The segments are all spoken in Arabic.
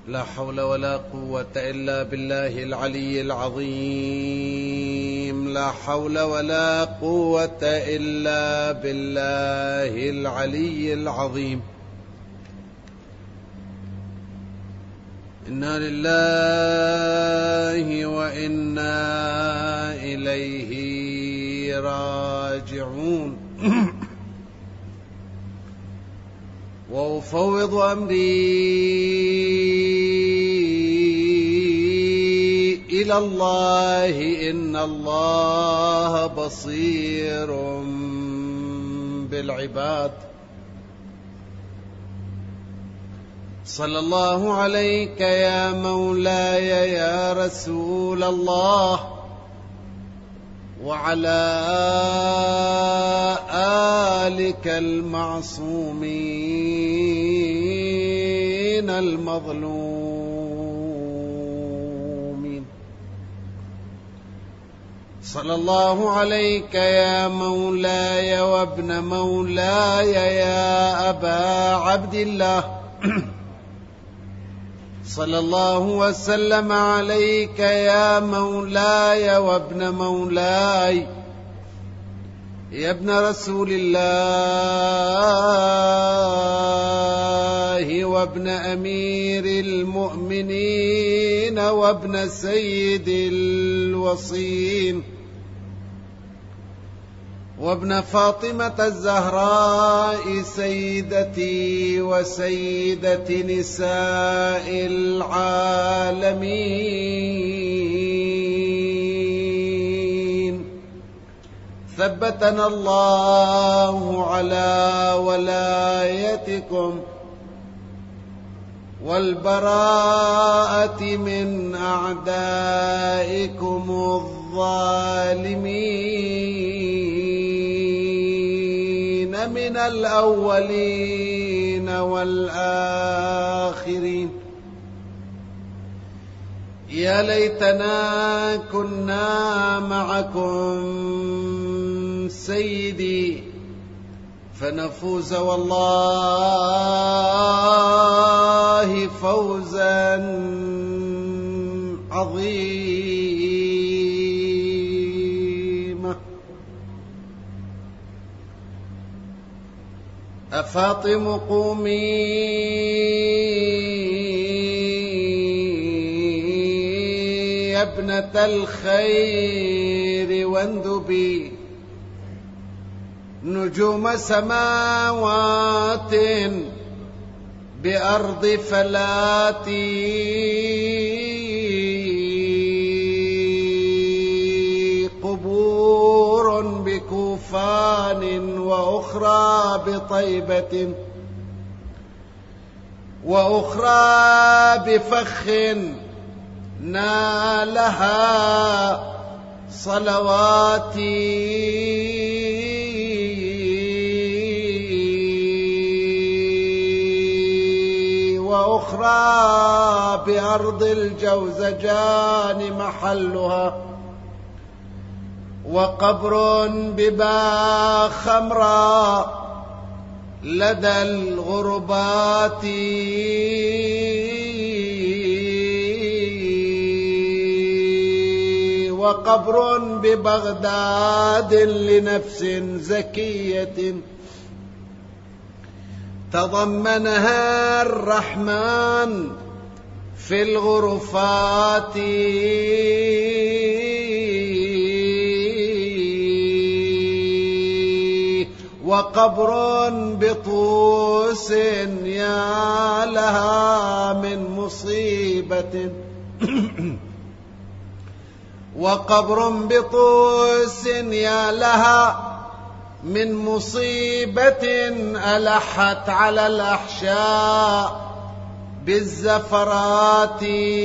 لا حول ولا قوة إلا بالله العلي العظيم. لا حول ولا قوة إلا بالله العلي العظيم. إنا لله وإنا إليه راجعون. وأفوض أمري إلى الله إن الله بصير بالعباد. صلى الله عليك يا مولاي يا رسول الله، وعلى آلك المعصومين المظلومين. صلى الله عليك يا مولاي وابن مولاي يا أبا عبد الله. صلى الله وسلم عليك يا مولاي وابن مولاي يا ابن رسول الله وابن أمير المؤمنين وابن سيد الوصين وابن فاطمة الزهراء سيدتي وسيدة نساء العالمين. ثبتنا الله على ولايتكم والبراءة من أعدائكم الظالمين من الأولين والآخرين. يا ليتنا كنا معكم سيدي فنفوز والله فوزا عظيما. أفاطم قومي يا ابنة الخير واندبي نجوم سماوات بأرض فلاتي قبور بكوفان وأخرى بطيبة وأخرى بفخ نالها صلواتي وأخرى بأرض الجوزجان محلها وقبر ببا خمراء لدى الغربات وقبر ببغداد لنفس زكية تضمنها الرحمن في الغرفات وقبر بطوس يا لها من مصيبة وقبر بطوس يا لها من مصيبة ألحت على الأحشاء بالزفرات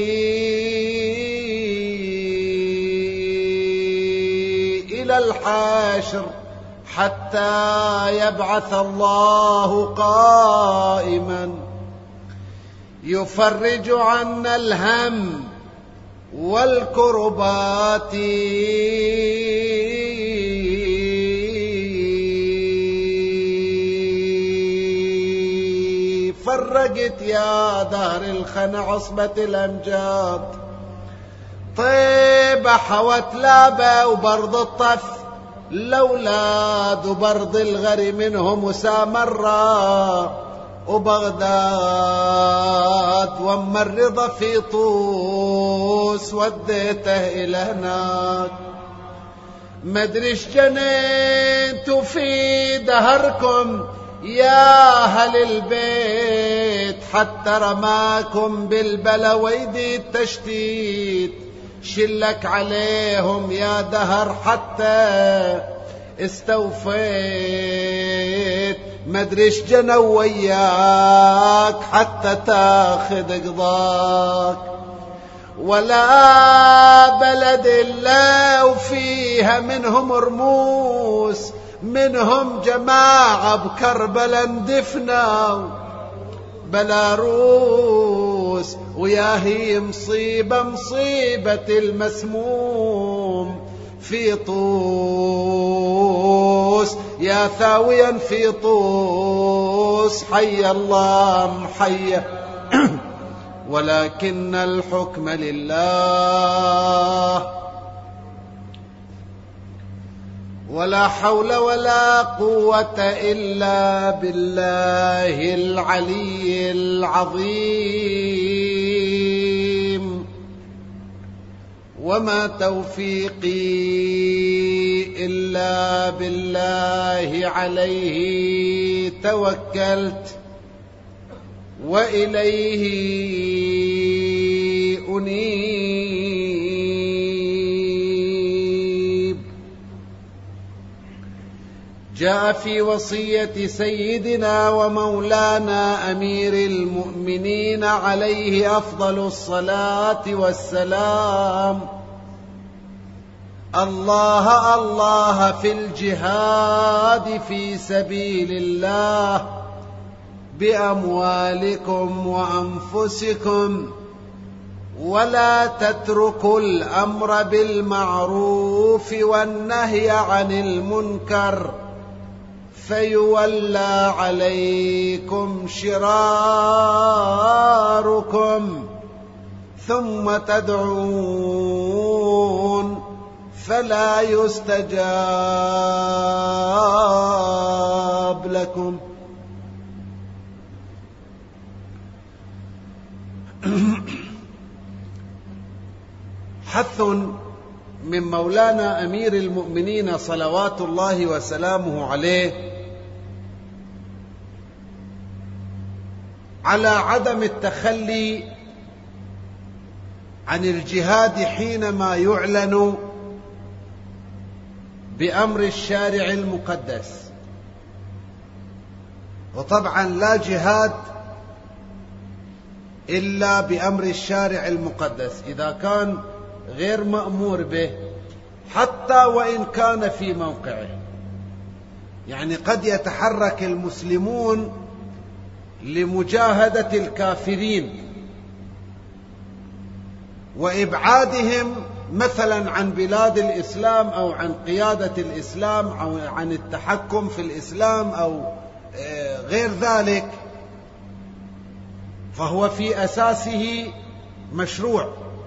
إلى الحاشر حتى يبعث الله قائما يفرج عنا الهم والكربات فرقت يا دهر الخنا عصبة الأمجاد. طيبة حوت لابة وبرض الطف الأولاد، وبرض الغري منهم وسامرة وبغداد، وأما الرضا في طوس وديته إلى هناك. مدريش جنيتوا في دهركم يا أهل البيت، حتى رماكم بالبلا ويدي التشتيت. شلك عليهم يا دهر حتى استوفيت، مدريش جنوا وياك حتى تاخذ قضاك. ولا بلد إلا وفيها منهم رموس، منهم جماعة بكربلا اندفنوا بلا روس. ويا هي مصيبة مصيبة المسموم في طوس، يا ثاويا في طوس حي الله محيا. ولكن الحكم لله، ولا حول ولا قوة إلا بالله العلي العظيم. وما توفيقي إلا بالله، عليه توكلت وإليه أنيب. جاء في وصية سيدنا ومولانا أمير المؤمنين عليه أفضل الصلاة والسلام: الله الله في الجهاد في سبيل الله بأموالكم وأنفسكم، ولا تتركوا الأمر بالمعروف والنهي عن المنكر، فيولى عليكم شراركم، ثم تدعون فلا يستجاب لكم. حث من مولانا أمير المؤمنين صلوات الله وسلامه عليه على عدم التخلي عن الجهاد حينما يعلن بأمر الشارع المقدس. وطبعا لا جهاد إلا بأمر الشارع المقدس إذا كان غير مأمور به، حتى وإن كان في موقعه. يعني قد يتحرك المسلمون لمجاهدة الكافرين وإبعادهم مثلا عن بلاد الإسلام أو عن قيادة الإسلام أو عن التحكم في الإسلام أو غير ذلك، فهو في أساسه مشروع،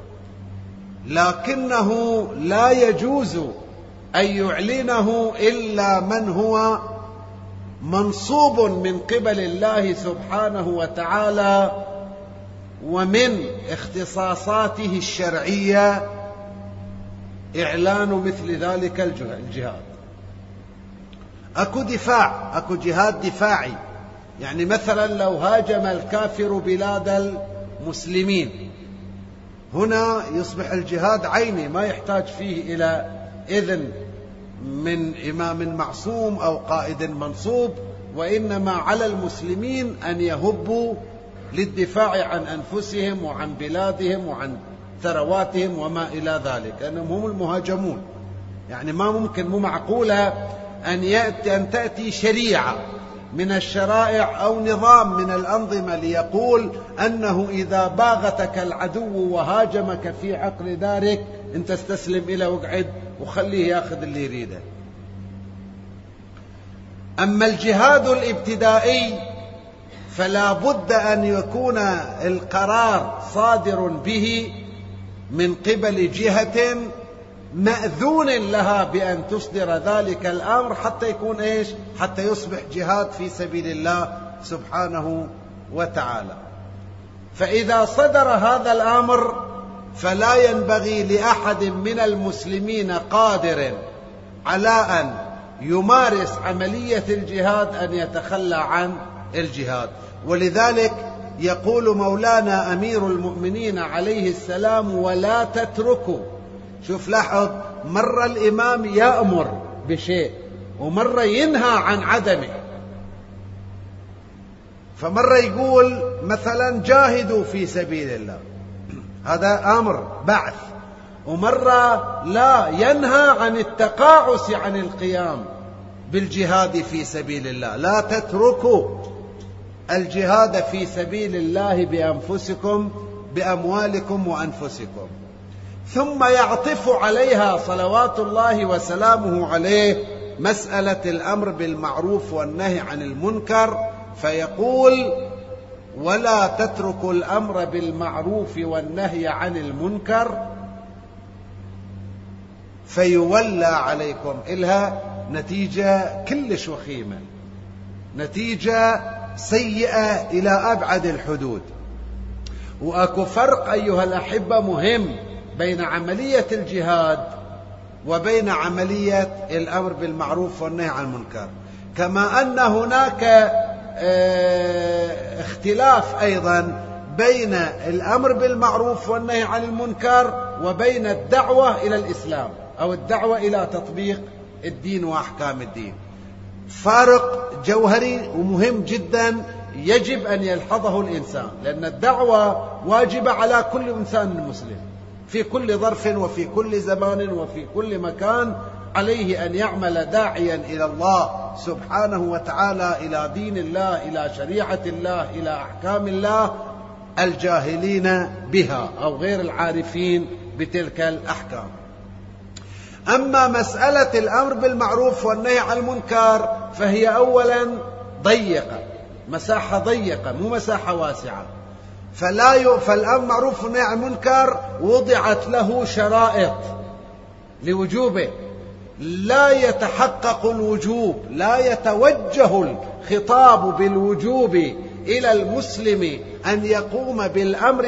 لكنه لا يجوز أن يعلنه إلا من هو منصوب من قبل الله سبحانه وتعالى ومن اختصاصاته الشرعية إعلان مثل ذلك الجهاد. أكو دفاع، أكو جهاد دفاعي، يعني مثلا لو هاجم الكافر بلاد المسلمين، هنا يصبح الجهاد عيني، ما يحتاج فيه إلى إذن من إمام معصوم أو قائد منصوب، وإنما على المسلمين أن يهبوا للدفاع عن أنفسهم وعن بلادهم وعن ثرواتهم وما إلى ذلك، لأنهم هم المهاجمون. يعني ما ممكن، مو معقولة أن تأتي شريعة من الشرائع أو نظام من الأنظمة ليقول أنه إذا باغتك العدو وهاجمك في عقر دارك أنت استسلم إليه واقعد وخليه ياخذ اللي يريده. أما الجهاد الابتدائي فلا بد أن يكون القرار صادر به من قبل جهة مأذون لها بأن تصدر ذلك الأمر حتى يكون حتى يصبح جهاد في سبيل الله سبحانه وتعالى. فإذا صدر هذا الأمر فلا ينبغي لأحد من المسلمين قادر على أن يمارس عملية الجهاد أن يتخلى عن الجهاد. ولذلك يقول مولانا أمير المؤمنين عليه السلام: ولا تتركوا. شوف لاحظ، مرة الإمام يأمر بشيء ومرة ينهى عن عدمه. فمرة يقول مثلا جاهدوا في سبيل الله، هذا أمر بعث، ومرة لا، ينهى عن التقاعس عن القيام بالجهاد في سبيل الله. لا تتركوا الجهاد في سبيل الله بأنفسكم بأموالكم وأنفسكم. ثم يعطف عليها صلوات الله وسلامه عليه مسألة الأمر بالمعروف والنهي عن المنكر، فيقول: ولا تتركوا الأمر بالمعروف والنهي عن المنكر فيولى عليكم. إلها نتيجة كلش وخيمة، نتيجة سيئة إلى أبعد الحدود. وأكو فرق أيها الأحبة مهم بين عملية الجهاد وبين عملية الأمر بالمعروف والنهي عن المنكر، كما أن هناك اختلاف أيضا بين الأمر بالمعروف والنهي عن المنكر وبين الدعوة إلى الإسلام أو الدعوة إلى تطبيق الدين وأحكام الدين. فارق جوهري ومهم جدا يجب أن يلحظه الإنسان، لأن الدعوة واجبة على كل إنسان مسلم في كل ظرف وفي كل زمان وفي كل مكان. عليه أن يعمل داعيا إلى الله سبحانه وتعالى، إلى دين الله، إلى شريعة الله، إلى أحكام الله، الجاهلين بها أو غير العارفين بتلك الأحكام. أما مسألة الأمر بالمعروف والنهي عن المنكر فهي أولا ضيقة، مساحة ضيقة مو مساحة واسعة. فالأمر بالمعروف والنهي عن المنكر وضعت له شرائط لوجوبه، لا يتحقق الوجوب، لا يتوجه الخطاب بالوجوب إلى المسلم أن يقوم بالأمر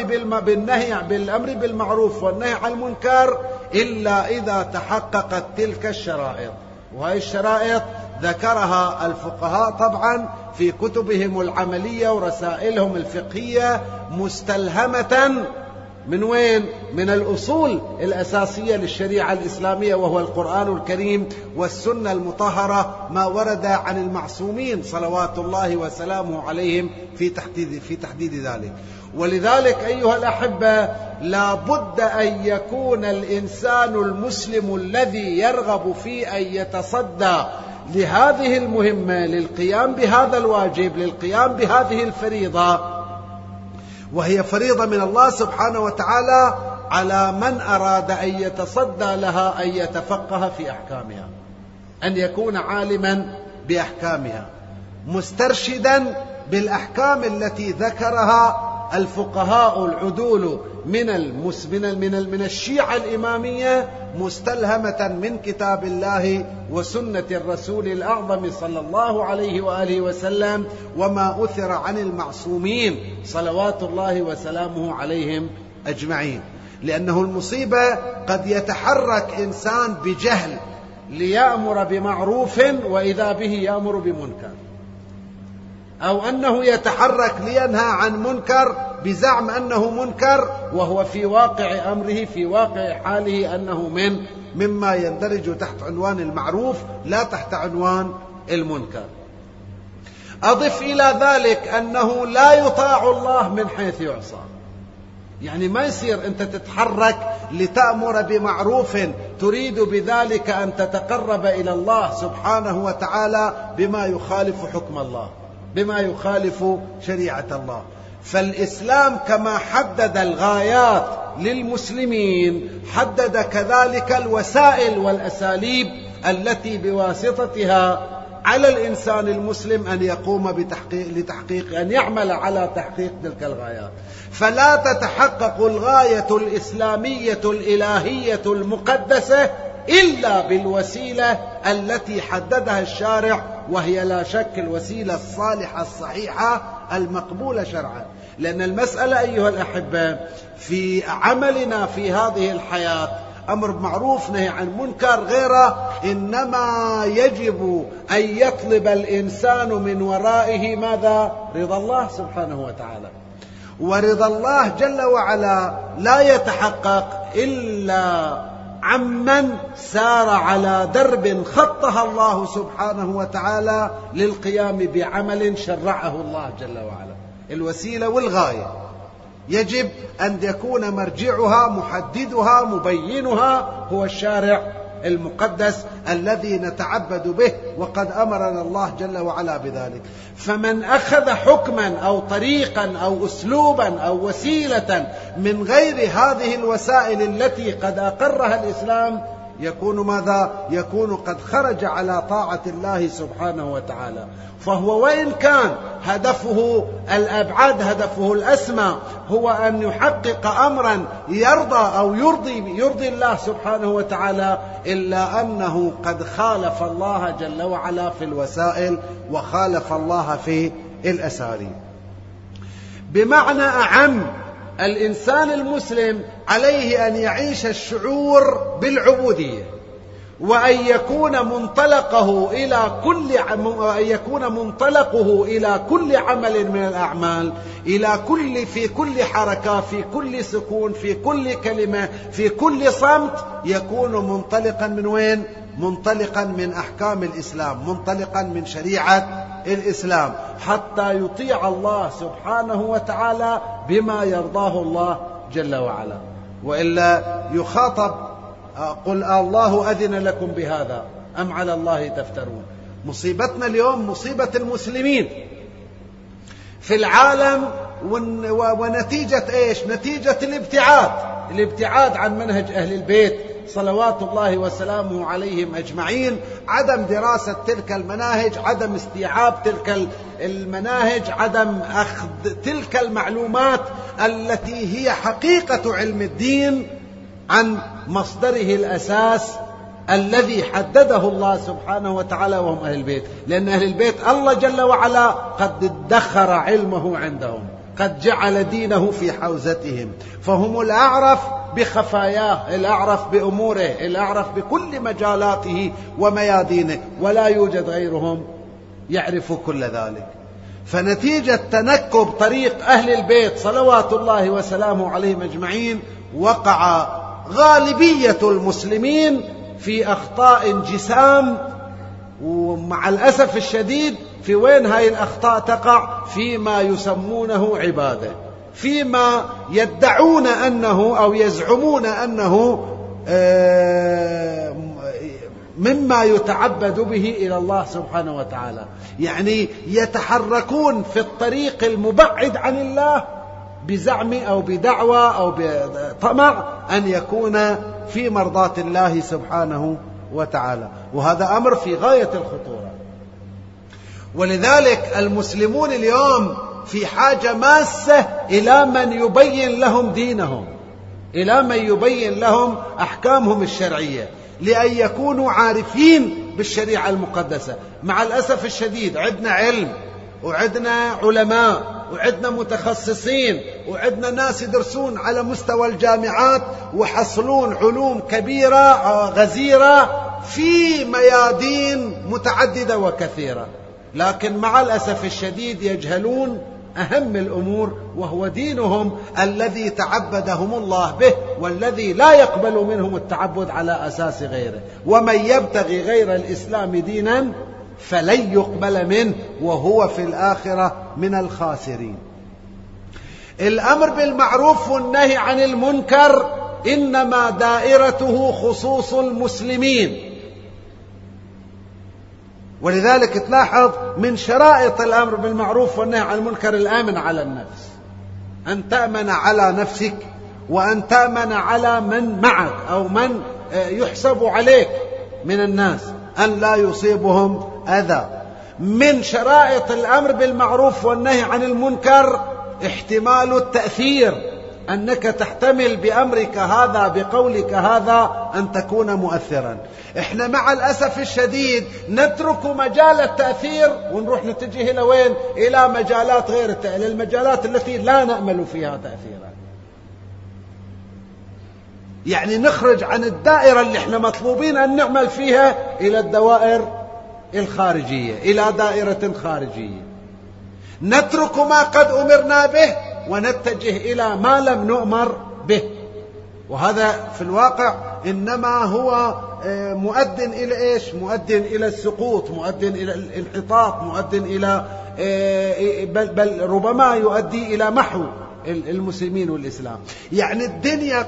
بالمعروف والنهي عن المنكر إلا إذا تحققت تلك الشرائط. وهي الشرائط ذكرها الفقهاء طبعا في كتبهم العملية ورسائلهم الفقهية، مستلهمة من وين؟ من الأصول الأساسية للشريعة الإسلامية، وهو القرآن الكريم والسنة المطهرة، ما ورد عن المعصومين صلوات الله وسلامه عليهم في تحديد ذلك. ولذلك أيها الأحبة لا بد أن يكون الإنسان المسلم الذي يرغب في أن يتصدى لهذه المهمة، للقيام بهذا الواجب، للقيام بهذه الفريضة، وهي فريضة من الله سبحانه وتعالى، على من أراد أن يتصدى لها أن يتفقه في أحكامها، أن يكون عالما بأحكامها، مسترشدا بالأحكام التي ذكرها الفقهاء العدول من الشيعة الإمامية، مستلهمة من كتاب الله وسنة الرسول الأعظم صلى الله عليه وآله وسلم، وما أثر عن المعصومين صلوات الله وسلامه عليهم أجمعين. لأنه المصيبة قد يتحرك إنسان بجهل ليأمر بمعروف وإذا به يأمر بمنكر، أو أنه يتحرك لينهى عن منكر بزعم أنه منكر، وهو في واقع أمره في واقع حاله أنه مما يندرج تحت عنوان المعروف لا تحت عنوان المنكر. أضف إلى ذلك أنه لا يطاع الله من حيث يعصى. يعني ما يصير أنت تتحرك لتأمر بمعروف تريد بذلك أن تتقرب إلى الله سبحانه وتعالى بما يخالف حكم الله، بما يخالف شريعة الله. فالإسلام كما حدد الغايات للمسلمين حدد كذلك الوسائل والأساليب التي بواسطتها على الإنسان المسلم أن يقوم لتحقيق أن يعمل على تحقيق تلك الغايات. فلا تتحقق الغاية الإسلامية الإلهية المقدسة إلا بالوسيلة التي حددها الشارع، وهي لا شك الوسيلة الصالحة الصحيحة المقبولة شرعا. لأن المسألة أيها الأحبة في عملنا في هذه الحياة أمر بمعروف نهي عن منكر غيره، إنما يجب أن يطلب الإنسان من ورائه ماذا؟ رضا الله سبحانه وتعالى. ورضا الله جل وعلا لا يتحقق إلا عمن سار على درب خطها الله سبحانه وتعالى للقيام بعمل شرعه الله جل وعلا. الوسيلة والغاية يجب أن يكون مرجعها محددها مبينها هو الشارع المقدس الذي نتعبد به، وقد أمرنا الله جل وعلا بذلك. فمن أخذ حكما أو طريقا أو أسلوبا أو وسيلة من غير هذه الوسائل التي قد أقرها الإسلام يكون ماذا؟ يكون قد خرج على طاعة الله سبحانه وتعالى. فهو وإن كان هدفه الأبعد هدفه الأسمى هو أن يحقق أمرا يرضى أو يرضي الله سبحانه وتعالى، إلا أنه قد خالف الله جل وعلا في الوسائل وخالف الله في الأساليب. بمعنى أعم، الإنسان المسلم عليه أن يعيش الشعور بالعبودية، وأن يكون منطلقه إلى كل عمل من الأعمال، في كل حركة، في كل سكون، في كل كلمة، في كل صمت، يكون منطلقا من وين؟ منطلقا من أحكام الإسلام، منطلقا من شريعة الإسلام، حتى يطيع الله سبحانه وتعالى بما يرضاه الله جل وعلا. وإلا يخاطب قل الله أذن لكم بهذا أم على الله تفترون. مصيبتنا اليوم مصيبة المسلمين في العالم، ونتيجة إيش؟ نتيجة الابتعاد عن منهج أهل البيت صلوات الله وسلامه عليهم أجمعين، عدم دراسة تلك المناهج، عدم استيعاب تلك المناهج، عدم أخذ تلك المعلومات التي هي حقيقة علم الدين عن مصدره الأساس الذي حدده الله سبحانه وتعالى، وهم أهل البيت. لأن أهل البيت الله جل وعلا قد ادخر علمه عندهم، قد جعل دينه في حوزتهم، فهم الأعرف بخفاياه، الأعرف بأموره، الأعرف بكل مجالاته وميادينه، ولا يوجد غيرهم يعرف كل ذلك. فنتيجة تنكب طريق أهل البيت صلوات الله وسلامه عليهم أجمعين، وقع غالبية المسلمين في أخطاء جسام. ومع الأسف الشديد في وين هاي الأخطاء تقع؟ فيما يسمونه عبادة، فيما يدعون أنه أو يزعمون أنه مما يتعبد به إلى الله سبحانه وتعالى. يعني يتحركون في الطريق المبعد عن الله بزعم أو بدعوى أو بطمع أن يكون في مرضاة الله سبحانه وتعالى، وهذا أمر في غاية الخطورة. ولذلك المسلمون اليوم في حاجة ماسة إلى من يبين لهم دينهم، إلى من يبين لهم أحكامهم الشرعية، لأن يكونوا عارفين بالشريعة المقدسة. مع الأسف الشديد عندنا علم، وعندنا علماء، وعندنا متخصصين، وعندنا ناس يدرسون على مستوى الجامعات وحصلون علوم كبيرة غزيرة في ميادين متعددة وكثيرة، لكن مع الأسف الشديد يجهلون أهم الأمور، وهو دينهم الذي تعبدهم الله به، والذي لا يقبل منهم التعبد على أساس غيره. ومن يبتغي غير الإسلام دينا فلن يقبل منه وهو في الآخرة من الخاسرين. الأمر بالمعروف والنهي عن المنكر إنما دائرته خصوص المسلمين، ولذلك تلاحظ من شرائط الأمر بالمعروف والنهي عن المنكر الآمن على النفس، أن تأمن على نفسك، وأن تأمن على من معك أو من يحسب عليك من الناس، أن لا يصيبهم أذى. من شرائط الأمر بالمعروف والنهي عن المنكر احتمال التأثير، أنك تحتمل بأمرك هذا بقولك هذا أن تكون مؤثرا. إحنا مع الأسف الشديد نترك مجال التأثير ونروح نتجه إلى وين؟ إلى مجالات غير المجالات التي لا نأمل فيها تأثيرا. يعني نخرج عن الدائرة اللي احنا مطلوبين أن نعمل فيها إلى الدوائر الخارجية، إلى دائرة خارجية. نترك ما قد أمرنا به ونتجه إلى ما لم نؤمر به، وهذا في الواقع إنما هو مؤد إلى إيش؟ مؤد إلى السقوط، مؤد إلى الانحطاط، مؤد إلى بل ربما يؤدي إلى محو المسلمين والإسلام. يعني الدنيا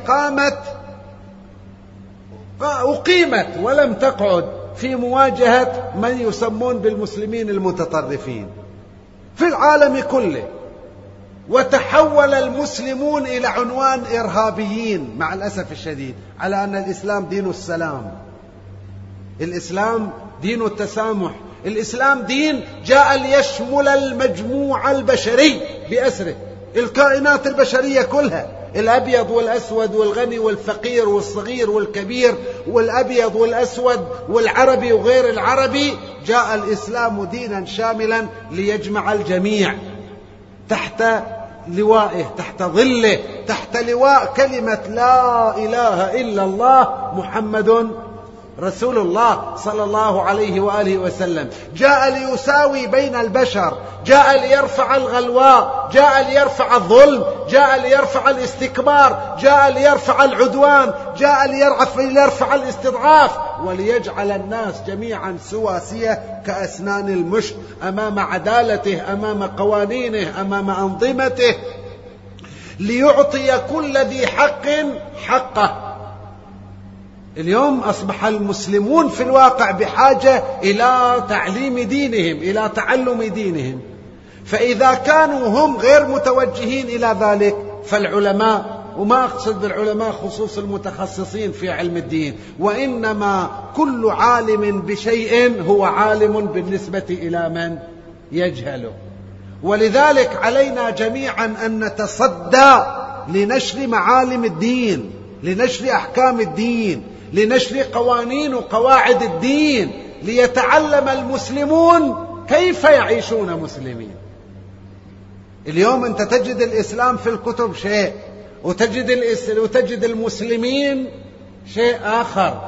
أقيمت ولم تقعد في مواجهة من يسمون بالمسلمين المتطرفين في العالم كله، وتحول المسلمون إلى عنوان إرهابيين مع الأسف الشديد، على أن الإسلام دين السلام، الإسلام دين التسامح، الإسلام دين جاء ليشمل المجموع البشري بأسره، الكائنات البشرية كلها، الأبيض والأسود والغني والفقير والصغير والكبير والأبيض والأسود والعربي وغير العربي. جاء الإسلام دينا شاملا ليجمع الجميع تحت لوائه، تحت ظله، تحت لواء كلمة لا إله إلا الله محمد رسول الله صلى الله عليه وآله وسلم. جاء ليساوي بين البشر، جاء ليرفع الغلواء، جاء ليرفع الظلم، جاء ليرفع الاستكبار، جاء ليرفع العدوان، جاء ليرفع الاستضعاف، وليجعل الناس جميعا سواسية كأسنان المشط أمام عدالته، أمام قوانينه، أمام أنظمته، ليعطي كل ذي حق حقه. اليوم أصبح المسلمون في الواقع بحاجة إلى تعليم دينهم، إلى تعلم دينهم. فإذا كانوا هم غير متوجهين إلى ذلك فالعلماء، وما أقصد بالعلماء خصوص المتخصصين في علم الدين، وإنما كل عالم بشيء هو عالم بالنسبة إلى من يجهله. ولذلك علينا جميعا أن نتصدى لنشر معالم الدين، لنشر أحكام الدين، لنشر قوانين وقواعد الدين، ليتعلم المسلمون كيف يعيشون مسلمين. اليوم أنت تجد الإسلام في الكتب شيء، وتجد المسلمين شيء آخر.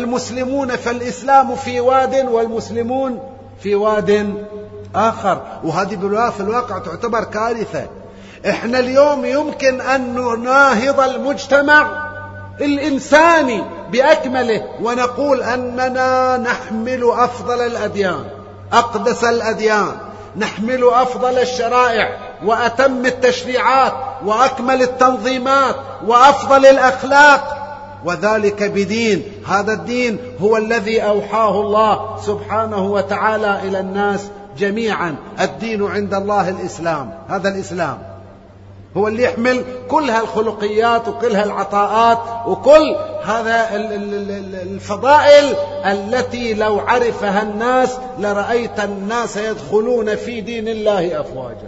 فالإسلام في واد والمسلمون في واد آخر، وهذه في الواقع تعتبر كارثة. احنا اليوم يمكن أن نناهض المجتمع الإنساني بأكمله ونقول أننا نحمل أفضل الأديان، أقدس الأديان، نحمل أفضل الشرائع وأتم التشريعات وأكمل التنظيمات وأفضل الأخلاق، وذلك بدين، هذا الدين هو الذي أوحاه الله سبحانه وتعالى إلى الناس جميعا. الدين عند الله الإسلام، هذا الإسلام هو اللي يحمل كل هالخلقيات وكل هالعطاءات وكل هذا الفضائل التي لو عرفها الناس لرأيت الناس يدخلون في دين الله أفواجا.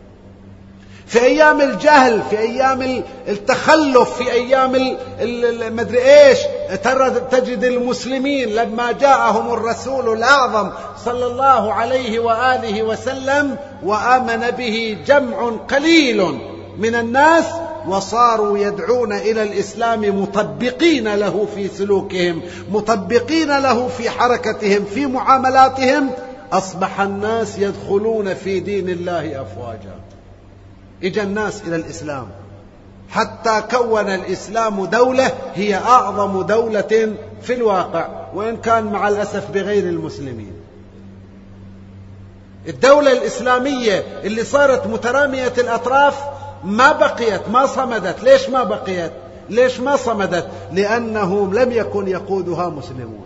في أيام الجهل، في أيام التخلف، في أيام المدري إيش، تجد المسلمين لما جاءهم الرسول الأعظم صلى الله عليه وآله وسلم وآمن به جمع قليل من الناس، وصاروا يدعون إلى الإسلام مطبقين له في سلوكهم، مطبقين له في حركتهم، في معاملاتهم، أصبح الناس يدخلون في دين الله أفواجا. إجا الناس إلى الإسلام حتى كون الإسلام دولة هي أعظم دولة في الواقع، وإن كان مع الأسف بغير المسلمين. الدولة الإسلامية اللي صارت مترامية الأطراف ما بقيت، ما صمدت. ليش ما بقيت؟ ليش ما صمدت؟ لأنهم لم يكن يقودها مسلمون،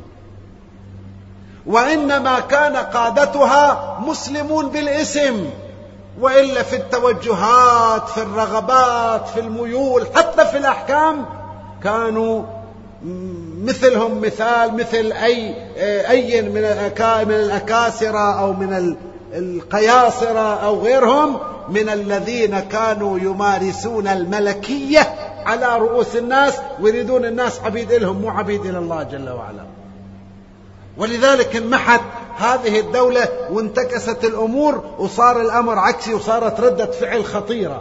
وإنما كان قادتها مسلمون بالاسم، وإلا في التوجهات، في الرغبات، في الميول، حتى في الأحكام كانوا مثلهم مثل أي من الأكاسرة أو من القياصرة أو غيرهم من الذين كانوا يمارسون الملكية على رؤوس الناس ويريدون الناس عبيد لهم مو عبيد إلى الله جل وعلا. ولذلك انمحت هذه الدولة وانتكست الأمور وصار الأمر عكسي، وصارت ردة فعل خطيرة.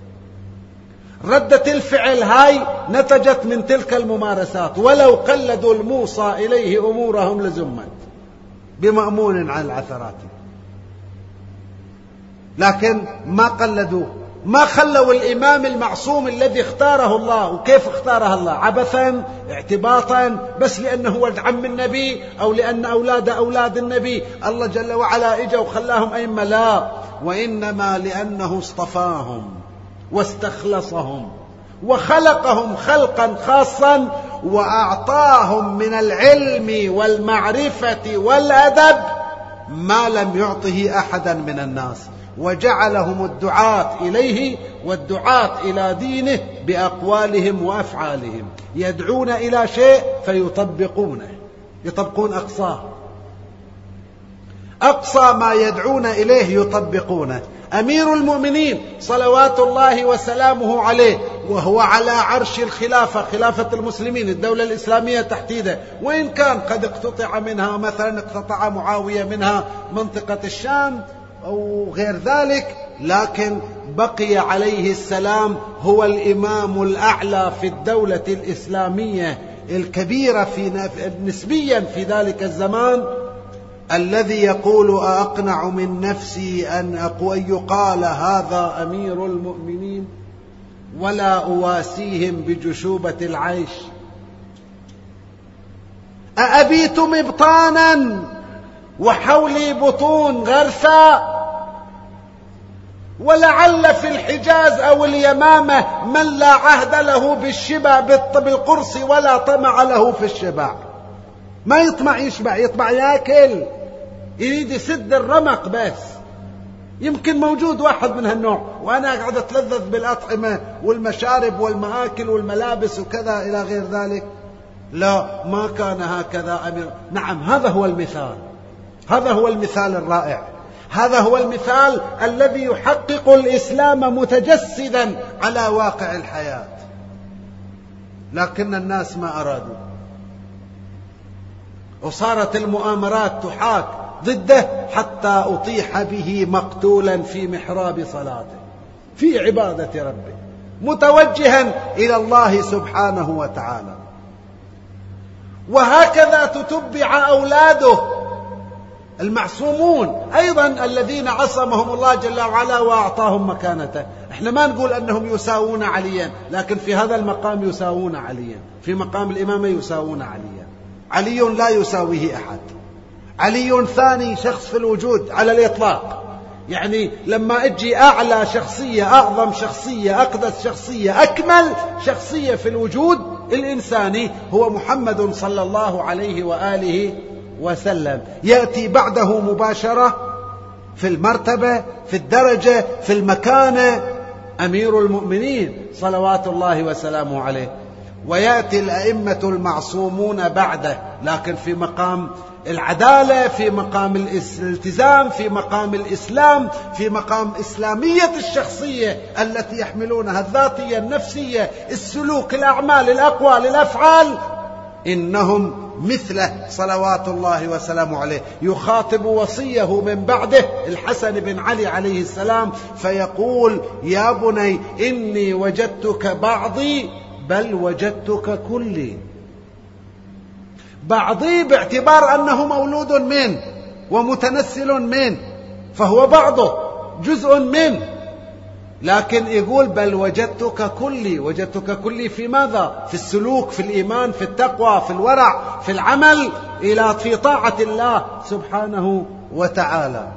ردة الفعل هاي نتجت من تلك الممارسات، ولو قلدوا الموصى إليه أمورهم لزمت بمأمون عن العثرات، لكن ما قلدوا، ما خلوا الإمام المعصوم الذي اختاره الله. وكيف اختاره الله؟ عبثا اعتباطا بس لأنه هو عم النبي أو لأن أولاد النبي الله جل وعلا إجا وخلاهم أئمة؟ لا، وإنما لأنه اصطفاهم واستخلصهم وخلقهم خلقا خاصا وأعطاهم من العلم والمعرفة والأدب ما لم يعطه أحدا من الناس، وجعلهم الدعاة إليه والدعاة إلى دينه بأقوالهم وأفعالهم، يدعون إلى شيء فيطبقونه، يطبقون أقصى ما يدعون إليه يطبقونه. أمير المؤمنين صلوات الله وسلامه عليه وهو على عرش الخلافة، خلافة المسلمين الدولة الإسلامية تحديدا، وإن كان قد اقتطع منها، مثلا اقتطع معاوية منها منطقة الشام أو غير ذلك، لكن بقي عليه السلام هو الإمام الأعلى في الدولة الإسلامية الكبيرة نسبيا في ذلك الزمان، الذي يقول أقنع من نفسي أن يقال هذا أمير المؤمنين ولا أواسيهم بجشوبة العيش. أأبيت مبطانا وحولي بطون غرسا، ولعل في الحجاز أو اليمامة من لا عهد له بالشبع بالقرص ولا طمع له في الشبع. ما يطمع يشبع، يطمع ياكل، يريد يسد الرمق بس. يمكن موجود واحد من هالنوع، وأنا قاعد أتلذذ بالأطعمة والمشارب والمآكل والملابس وكذا إلى غير ذلك. لا، ما كان هكذا أمير. نعم، هذا هو المثال، هذا هو المثال الرائع، هذا هو المثال الذي يحقق الإسلام متجسدا على واقع الحياة، لكن الناس ما أرادوا، وصارت المؤامرات تحاك ضده حتى أطيح به مقتولا في محراب صلاته في عبادة ربه متوجها إلى الله سبحانه وتعالى. وهكذا تتبع أولاده المعصومون أيضا الذين عصمهم الله جل وعلا وأعطاهم مكانته. احنا ما نقول أنهم يساوون عليا، لكن في هذا المقام يساوون عليا، في مقام الإمامة يساوون عليا. علي لا يساويه أحد، علي ثاني شخص في الوجود على الإطلاق. يعني لما أجي أعلى شخصية، أعظم شخصية، أقدس شخصية، أكمل شخصية في الوجود الإنساني هو محمد صلى الله عليه وآله وسلم. يأتي بعده مباشرة في المرتبة، في الدرجة، في المكانة أمير المؤمنين صلوات الله وسلامه عليه، ويأتي الأئمة المعصومون بعده، لكن في مقام العدالة، في مقام الالتزام، في مقام الإسلام، في مقام إسلامية الشخصية التي يحملونها، الذاتية، النفسية، السلوك، الأعمال، الأقوال، الأفعال. إنهم مثله صلوات الله وسلامه عليه. يخاطب وصيه من بعده الحسن بن علي عليه السلام فيقول: يا بني إني وجدتك بعضي بل وجدتك كلي. بعضي باعتبار أنه مولود منه ومتنسل منه، فهو بعضه، جزء منه، لكن يقول بل وجدتك كلي. وجدتك كلي في ماذا؟ في السلوك، في الإيمان، في التقوى، في الورع، في العمل في طاعة الله سبحانه وتعالى.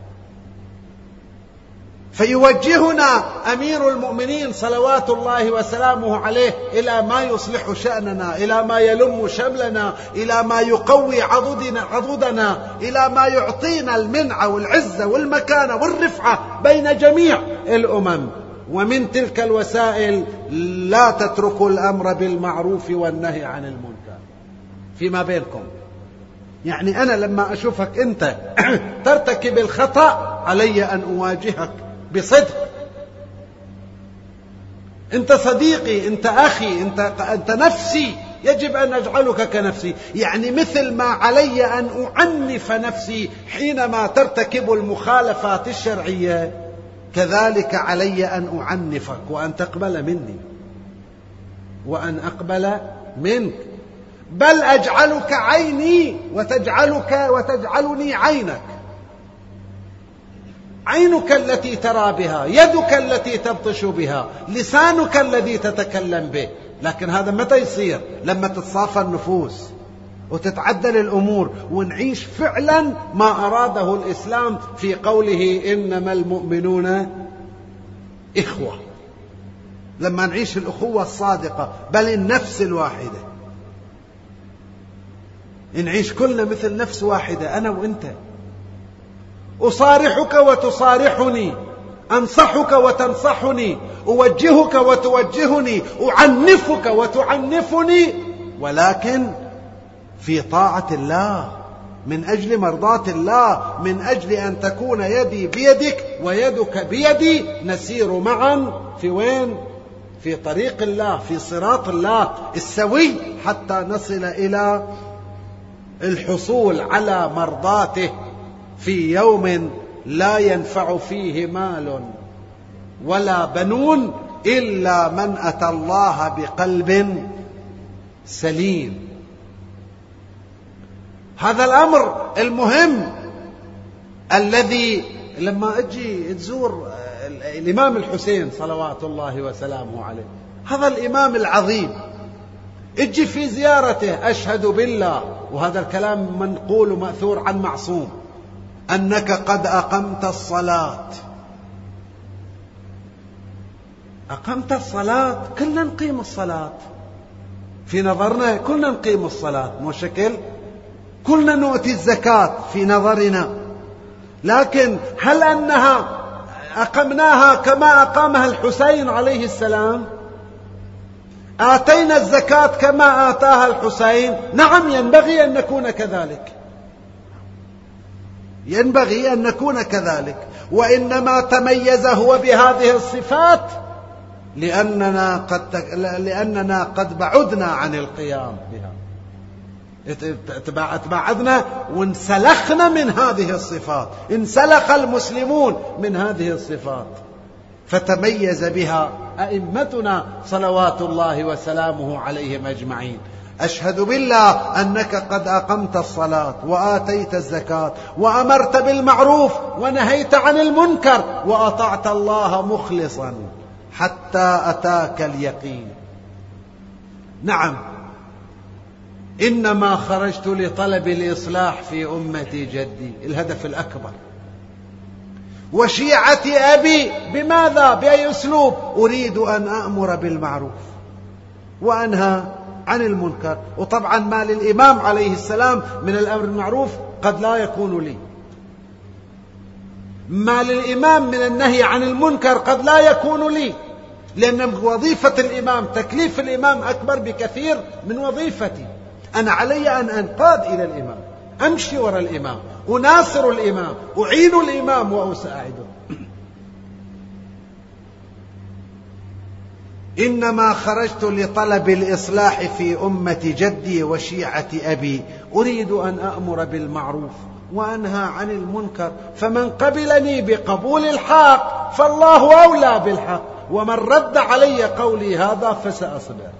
فيوجهنا أمير المؤمنين صلوات الله وسلامه عليه إلى ما يصلح شأننا، إلى ما يلم شملنا، إلى ما يقوي عضدنا، إلى ما يعطينا المنعة والعزة والمكانة والرفعة بين جميع الأمم. ومن تلك الوسائل لا تتركوا الأمر بالمعروف والنهي عن المنكر فيما بينكم. يعني أنا لما أشوفك أنت ترتكب الخطأ علي أن أواجهك بصدق. أنت صديقي، أنت أخي، أنت نفسي، يجب أن أجعلك كنفسي. يعني مثل ما علي أن أعنف نفسي حينما ترتكب المخالفات الشرعية، كذلك علي أن أعنفك وأن تقبل مني وأن أقبل منك، بل أجعلك عيني وتجعلني عينك، عينك التي ترى بها، يدك التي تبطش بها، لسانك الذي تتكلم به. لكن هذا متى يصير؟ لما تتصافى النفوس وتتعدل الأمور ونعيش فعلا ما أراده الإسلام في قوله إنما المؤمنون إخوة. لما نعيش الأخوة الصادقة، بل النفس الواحدة، نعيش كلنا مثل نفس واحدة، أنا وإنت. أصارحك وتصارحني، أنصحك وتنصحني، أوجهك وتوجهني، أعنفك وتعنفني، ولكن في طاعة الله، من أجل مرضاة الله، من أجل أن تكون يدي بيدك ويدك بيدي، نسير معا في وين؟ في طريق الله، في صراط الله السوي، حتى نصل إلى الحصول على مرضاته في يوم لا ينفع فيه مال ولا بنون إلا من أتى الله بقلب سليم. هذا الأمر المهم الذي لما أجي تزور الإمام الحسين صلوات الله وسلامه عليه، هذا الإمام العظيم، اجي في زيارته أشهد بالله، وهذا الكلام منقول ومأثور عن معصوم، أنك قد أقمت الصلاة. أقمت الصلاة، كلنا نقيم الصلاة في نظرنا، كلنا نقيم الصلاة مو شكل، كلنا نؤتي الزكاة في نظرنا، لكن هل أنها أقمناها كما أقامها الحسين عليه السلام؟ آتينا الزكاة كما آتاها الحسين؟ نعم، ينبغي أن نكون كذلك، ينبغي أن نكون كذلك. وإنما تميز هو بهذه الصفات لأننا قد بعدنا عن القيام بها، تبعدنا وانسلخنا من هذه الصفات، انسلخ المسلمون من هذه الصفات، فتميز بها أئمتنا صلوات الله وسلامه عليهم أجمعين. أشهد بالله أنك قد أقمت الصلاة وآتيت الزكاة وأمرت بالمعروف ونهيت عن المنكر وأطعت الله مخلصا حتى أتاك اليقين. نعم، إنما خرجت لطلب الإصلاح في أمة جدي، الهدف الأكبر، وشيعة أبي. بماذا؟ بأي أسلوب؟ أريد أن أأمر بالمعروف وأنهى عن المنكر. وطبعا ما للإمام عليه السلام من الأمر بالمعروف قد لا يكون لي، ما للإمام من النهي عن المنكر قد لا يكون لي، لأن وظيفة الإمام، تكليف الإمام أكبر بكثير من وظيفتي. أنا علي أن أنقاد إلى الإمام، أمشي وراء الإمام، أناصر الإمام، أعين الإمام وأساعده. إنما خرجت لطلب الإصلاح في أمة جدي وشيعة أبي، أريد أن أأمر بالمعروف وأنهى عن المنكر، فمن قبلني بقبول الحق فالله أولى بالحق، ومن رد علي قولي هذا فسأصبر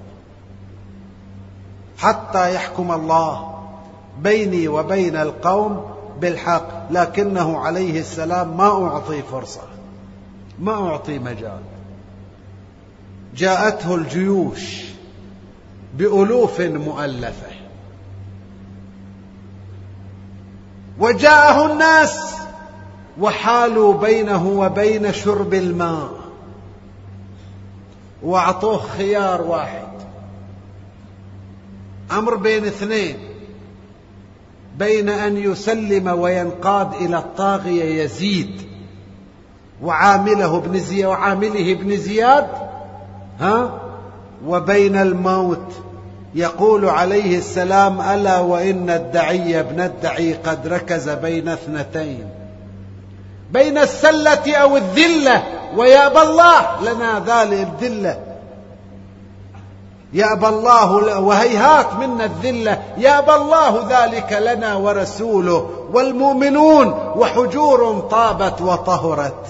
حتى يحكم الله بيني وبين القوم بالحق. لكنه عليه السلام ما أعطي فرصة، ما أعطي مجال. جاءته الجيوش بألوف مؤلفة، وجاءه الناس وحالوا بينه وبين شرب الماء، وأعطوه خيار واحد، أمر بين اثنين، بين أن يسلم وينقاد إلى الطاغية يزيد وعامله ابن زياد وبين الموت يقول عليه السلام: ألا وإن الدعي ابن الدعي قد ركز بين اثنتين، بين السلة أو الذلة، ويأبى الله لنا ذلك الذلة، يأبى الله، وهيهات منا الذلة، يأبى الله ذلك لنا ورسوله والمؤمنون، وحجور طابت وطهرت.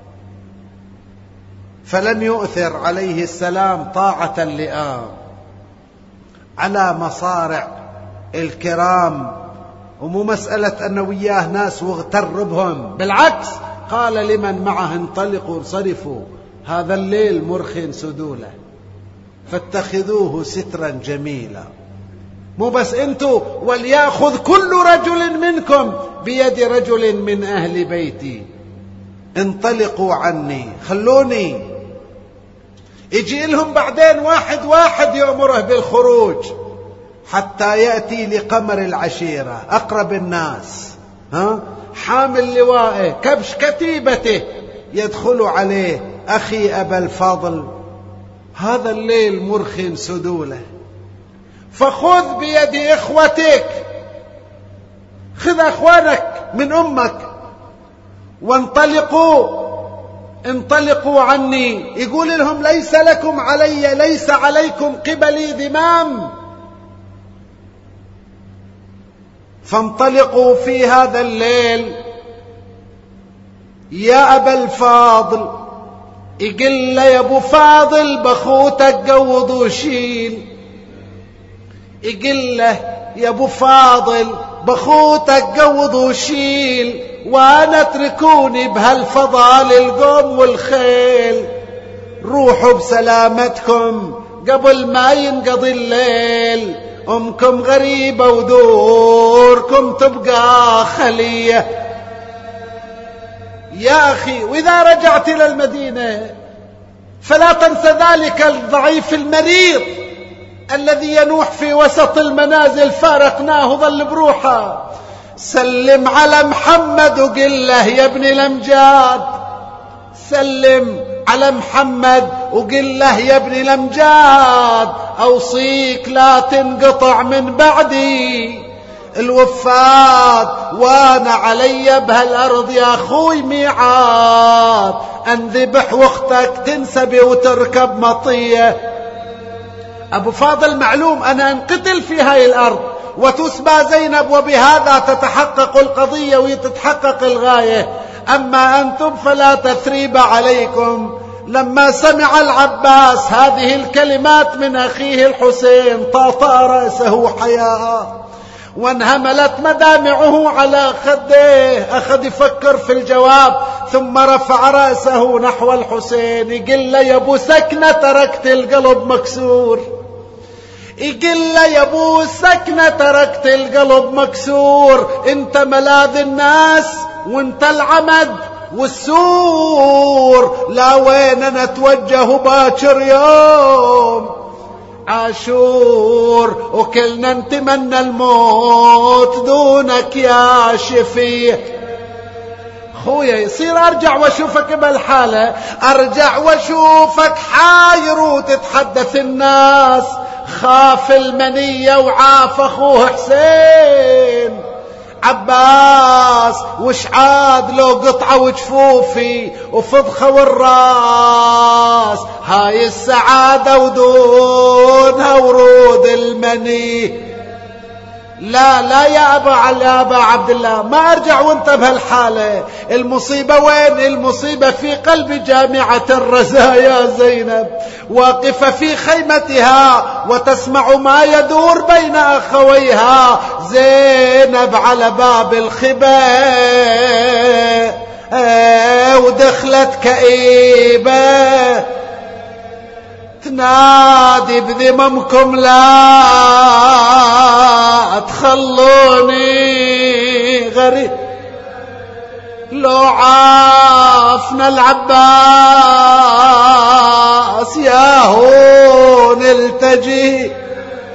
فلن يؤثر عليه السلام طاعة اللئام على مصارع الكرام، ومو مسألة أنه وياه ناس واغتر بهم، بالعكس قال لمن معه: انطلقوا انصرفوا، هذا الليل مرخ سدوله فاتخذوه سترا جميلا. مو بس انتوا، وليأخذ كل رجل منكم بيد رجل من أهل بيتي، انطلقوا عني، خلوني. يجي لهم بعدين واحد واحد يأمره بالخروج حتى يأتي لقمر العشيرة، أقرب الناس، حامل لوائه، كبش كتيبته، يدخل عليه: أخي أبا الفضل، هذا الليل مرخ سدوله، فخذ بيد إخوتك، خذ أخوانك من أمك انطلقوا عني. يقول لهم: ليس لكم علي، ليس عليكم قبلي ذمام، فانطلقوا في هذا الليل. يا أبا الفاضل، يقل له: يا أبو فاضل بخوتك قوض وشيل. يقل له: يا أبو فاضل بخوتك قوض وشيل، وانا اتركوني بهالفضال القوم والخيل، روحوا بسلامتكم قبل ما ينقضي الليل، امكم غريبة ودوركم تبقى خلية. يا أخي، وإذا رجعت إلى المدينة فلا تنسى ذلك الضعيف المريض الذي ينوح في وسط المنازل، فارقناه ظل بروحه. سلم على محمد وقل له: يا ابن الأمجاد، سلم على محمد وقل له: يا ابن الأمجاد، أوصيك لا تنقطع من بعدي الوفات، وانا علي بهالأرض يا أخوي ميعاد، انذبح واختك تنسبي وتركب مطية. أبو فاضل معلوم أنا انقتل في هاي الأرض وتسبى زينب، وبهذا تتحقق القضية وتتحقق الغاية، أما أنتم فلا تثريب عليكم. لما سمع العباس هذه الكلمات من أخيه الحسين طاطأ رأسه حياء، وانهملت مدامعه على خده، أخذ يفكر في الجواب، ثم رفع رأسه نحو الحسين. يقول له: يا أبو سكنة تركت القلب مكسور، يقول له: يا أبو سكنة تركت القلب مكسور، انت ملاذ الناس وانت العمد والسور، لا وين نتوجه باكر يوم عاشور، وكلنا نتمنى الموت دونك يا شفيع. خويا يصير ارجع واشوفك بهالحالة، ارجع واشوفك حاير وتتحدث الناس، خاف المنية وعاف اخوه حسين عباس، وش عاد لو قطعة وجفوفي وفضخة والراس، هاي السعادة ودونها ورود المني. لا يا أبا عبد الله، ما أرجع وانت بهالحالة. المصيبة وين؟ المصيبة في قلب جامعة الرزايا زينب، واقفة في خيمتها وتسمع ما يدور بين أخويها. زينب على باب الخباء ودخلت كئيبة تنادي: بذممكم لا تخلوني غريب، لو عافنا العباس يا هون التجي،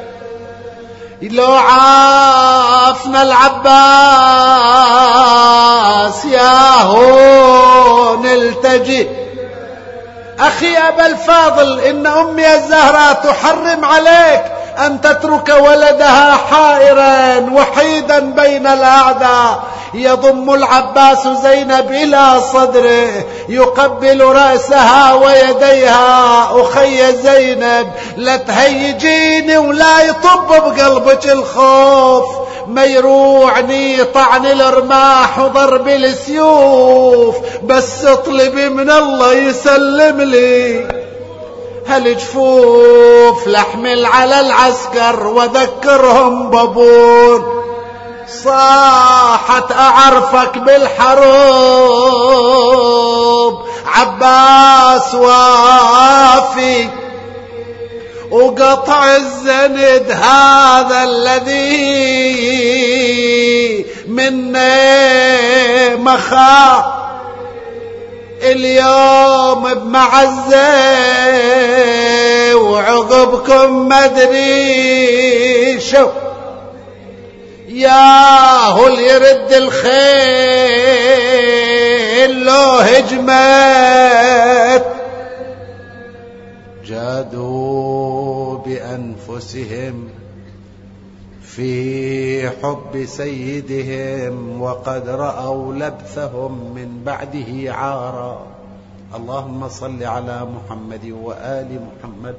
لو عافنا العباس عباس يا هو نلتجئ. أخي أبا الفاضل، إن أمي الزهراء تحرم عليك أن تترك ولدها حائرا وحيدا بين الأعداء. يضم العباس زينب إلى صدره يقبل رأسها ويديها. أخي زينب، لا تهيجيني ولا يطب بقلبك الخوف، ما يروعني طعن الرماح وضرب السيوف، بس اطلبي من الله يسلم لي هالجفوف لحمل على العسكر وذكرهم بابون. صاحت أعرفك بالحروب عباس وافي، وقطع الزند هذا الذي مني مخا. اليوم بمعزة وعقبكم مدري شو، ياهو اللي يرد الخيل لو هجمت. جادوا بأنفسهم في حب سيدهم وقد رأوا لبثهم من بعده عارا. اللهم صل على محمد وآل محمد.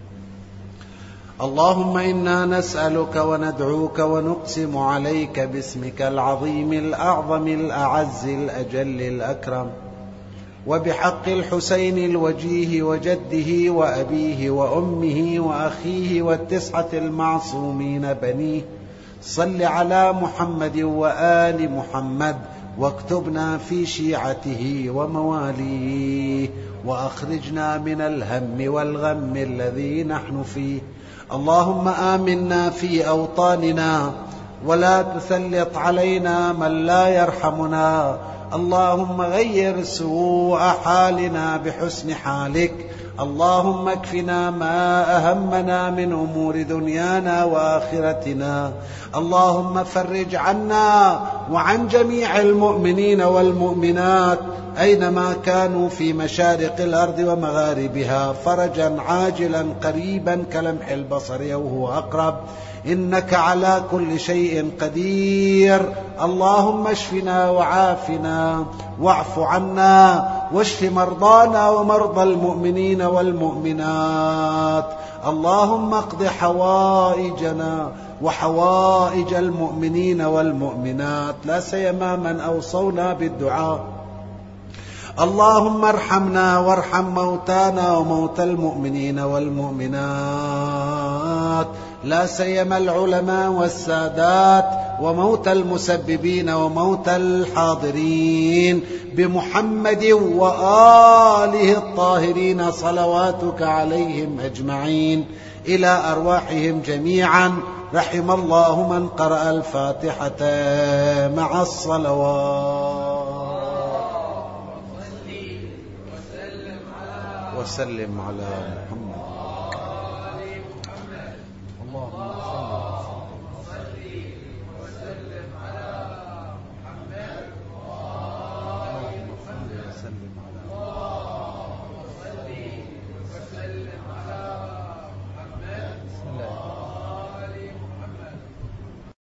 اللهم إنا نسألك وندعوك ونقسم عليك باسمك العظيم الأعظم الأعز الأجل الأكرم، وبحق الحسين الوجيه وجده وأبيه وأمه وأخيه والتسعة المعصومين بنيه، صل على محمد وآل محمد واكتبنا في شيعته ومواليه، وأخرجنا من الهم والغم الذي نحن فيه. اللهم آمنا في أوطاننا ولا تسلط علينا من لا يرحمنا. اللهم غير سوء حالنا بحسن حالك. اللهم اكفنا ما أهمنا من أمور دنيانا وآخرتنا. اللهم فرج عنا وعن جميع المؤمنين والمؤمنات أينما كانوا في مشارق الأرض ومغاربها فرجا عاجلا قريبا كلمح البصر وهو أقرب، إنك على كل شيء قدير. اللهم اشفنا وعافنا واعف عنا واشف مرضانا ومرضى المؤمنين والمؤمنات. اللهم اقض حوائجنا وحوائج المؤمنين والمؤمنات، لا سيما من أوصونا بالدعاء. اللهم ارحمنا وارحم موتانا وموتى المؤمنين والمؤمنات، لا سيما العلماء والسادات وموتى المسببين وموتى الحاضرين، بمحمد وآله الطاهرين صلواتك عليهم أجمعين إلى أرواحهم جميعا. رحم الله من قرأ الفاتحة مع الصلوات. وسلم على محمد.